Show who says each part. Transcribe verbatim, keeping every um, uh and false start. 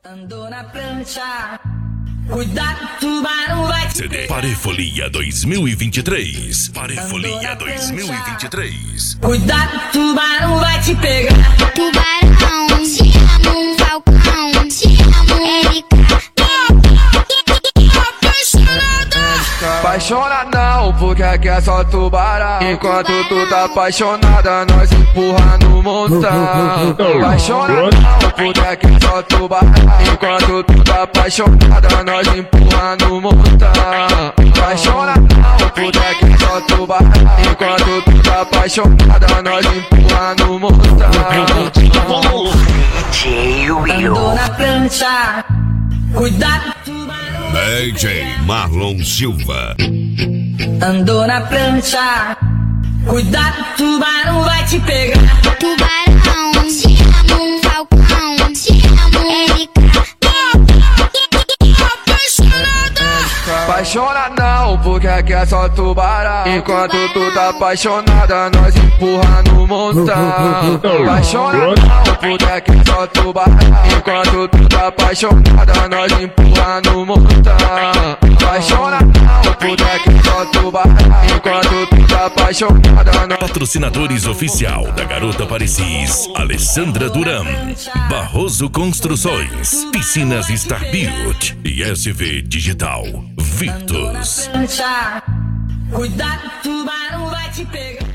Speaker 1: Andou na prancha, cuidado, tubarão vai te
Speaker 2: C D
Speaker 1: pegar.
Speaker 2: Parefolia dois mil e vinte e três. Parefolia dois mil e vinte e três.
Speaker 1: Cuidado, tubarão vai te pegar.
Speaker 3: Tubarão, te amo, Falcão, te amo, Erika.
Speaker 4: Apaixona não, porque aqui é só tubarão. Enquanto tu tá apaixonada, nós empurra no montão. Apaixona não, porque aqui é só tubarão. Enquanto tu tá apaixonada, nós empurra no montão. Apaixona não, porque aqui é só tubarão. Enquanto tu tá apaixonada, nós empurra no montão.
Speaker 1: Andou na prancha, cuidado, tubarão.
Speaker 2: D J Marlon Silva.
Speaker 1: Andou na prancha, cuidado, tubarão vai te pegar.
Speaker 3: Tubarão, te amo, Falcão, te amo, Erika.
Speaker 4: Apaixona não, porque aqui é só tubarão. Enquanto tu tá apaixonada, nós empurra no montão. Apaixona não, porque aqui é só tubarão. Enquanto tu tá apaixonada, nós empurra no montão. Apaixona não, porque aqui é só tubarão. Enquanto tu tá apaixonada, nós...
Speaker 2: Patrocinadores oficial da Garota Parecis, Alessandra Duran, Barroso Construções, Piscinas Starbuild e S V Digital, Virtus.
Speaker 1: Prancha, cuidado, tubarão vai te pegar.